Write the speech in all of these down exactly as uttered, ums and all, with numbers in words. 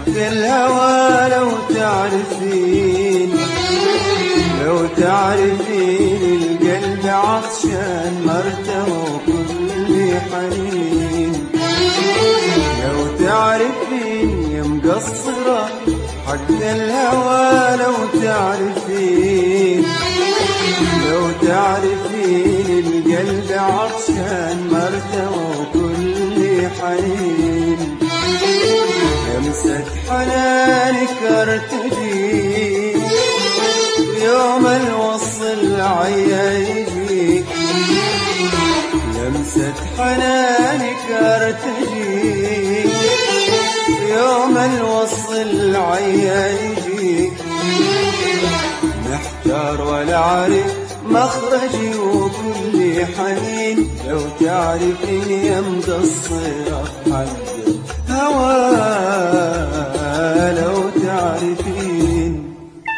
حتى الهوى لو تعرفين لو تعرفين القلب عطشان مرتوى وكل حنين. لو تعرفين يا مقصرة حتى الهوى لو تعرفين لو تعرفين القلب عطشان مرتوى وكل حنين. لمسة حنانك ارتجي يوم الوصل عيا يجيك. لمسة حنانك ارتجي يوم الوصل عيا يجيك. محتار ولا عارف مخرجي وكل حنين. لو تعرفين يا مقصرة حق الهوى لو تعرفين.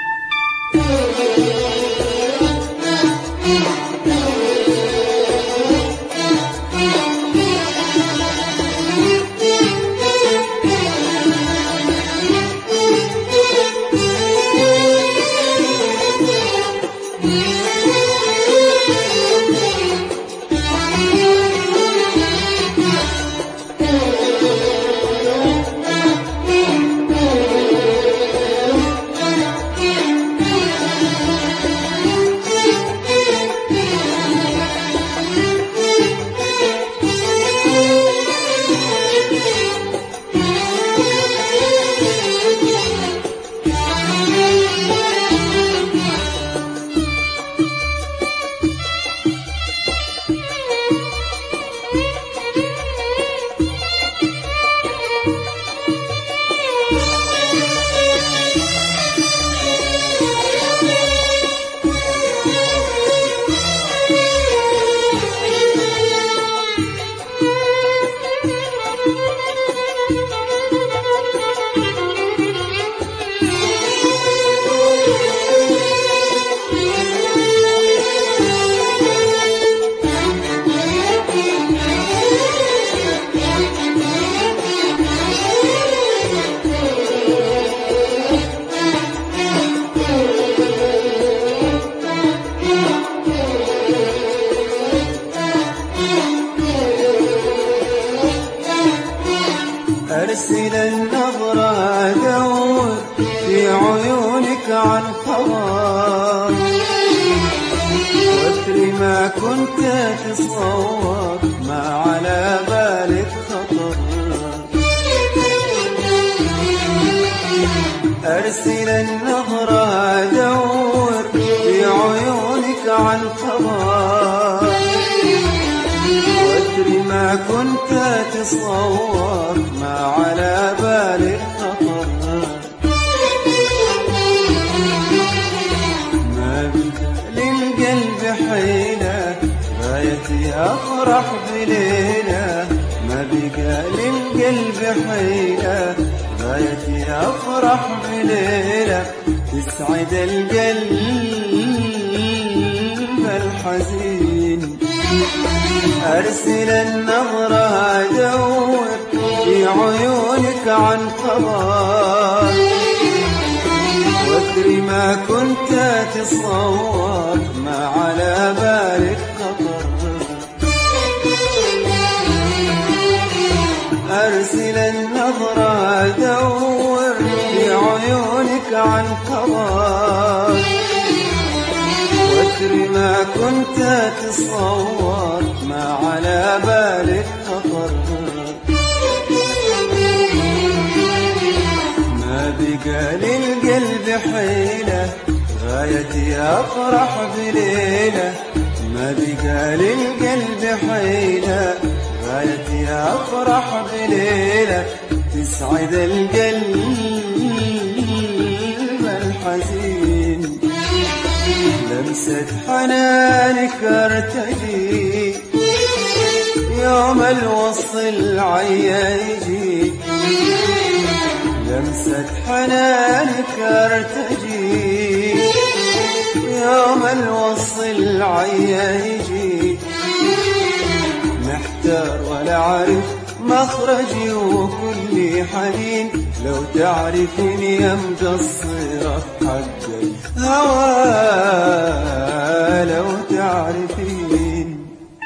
أرسل النظرة أدور في عيونك عن خبر واتري ما كنت تصور ما على بالك خطر. أرسل النظرة أدور في عيونك عن خبر واتري ما كنت تصور ما على بالك خطر. ما بقى للقلب حيلة غايتي أفرح بليلة. ما بقى للقلب حيلة غايتي أفرح بليلة تسعد القلب الحزين. أرسل النظرة أدور في عيونك عن خبر واتري ما كنت تصور ما على بالك خطر. أرسل النظرة أدور في عيونك عن خبر واتري ما كنت تصور ما على بالك خطر. ما بقى للقلب حيلة غايتي أفرح بليلة. ما بقى للقلب حيلة غايتي أفرح بليلة تسعد القلب الحزين. لمسة حنانك ارتجي يوم الوصل عيا يجي. لمسة حنانك ارتجي يوم الوصل عيا يجي. محتار ولا عارف مخرجي وكل حنين، لو تعرفيني يا مقصرة حق الهوى لو تعرفين.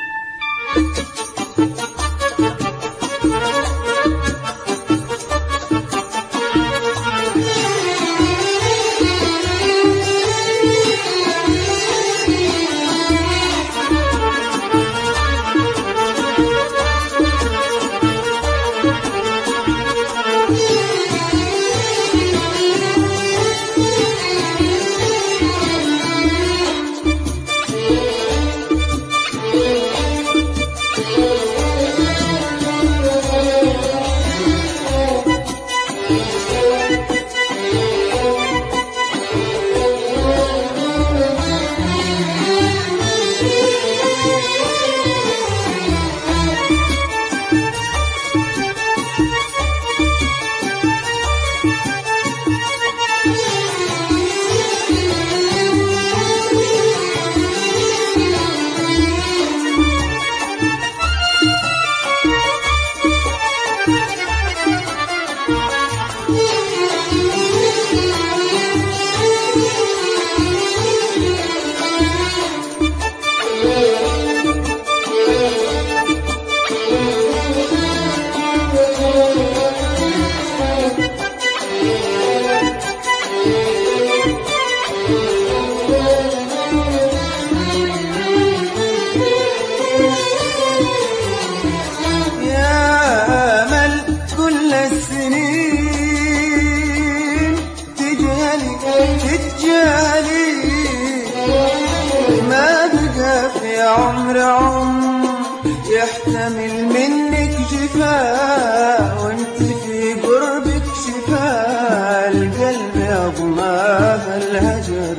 عمر عمر يحتمل منك جفا، وانت في قربك شفا، القلب يضماه الهجر.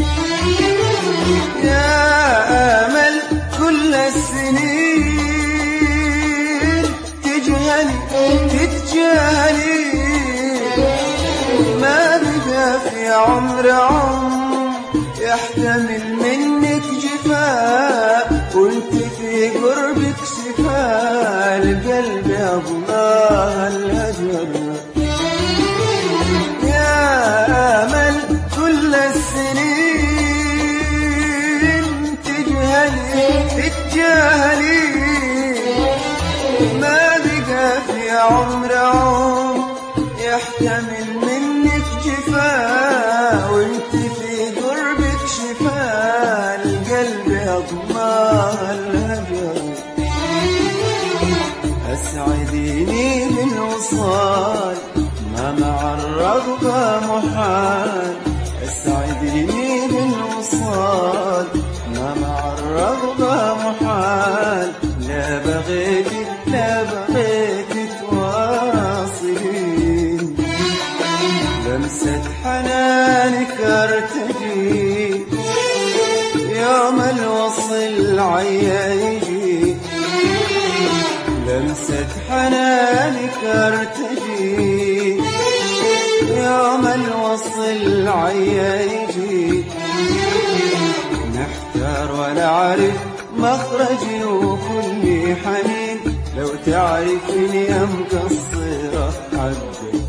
يا امل كل السنين تجهلي تتجاهلي، ما بقى في عمر عمر يحتمل منك جفا، وانت في قربك شفا، القلب يضماه الهجر. يا امل كل السنين تجهلي تتجاهلي، ما بقى في عمر عمر يحتمل منك جفا، وانت في قربك شفا، القلب يضماه الهجر. أسعديني بالوصال ما مع الرغبة محال، أسعديني بالوصال ما مع الرغبة محال، لا بغيت لا بغيت تواصلين، لمسة حنانك ارتجي، يوم الوصل عيا يجي، لمسة حنانك ارتجي، يوم الوصل عيا يجي، نحتار ولا عارف مخرجي وكل حنين، لو تعرفني يا مقصرة حقك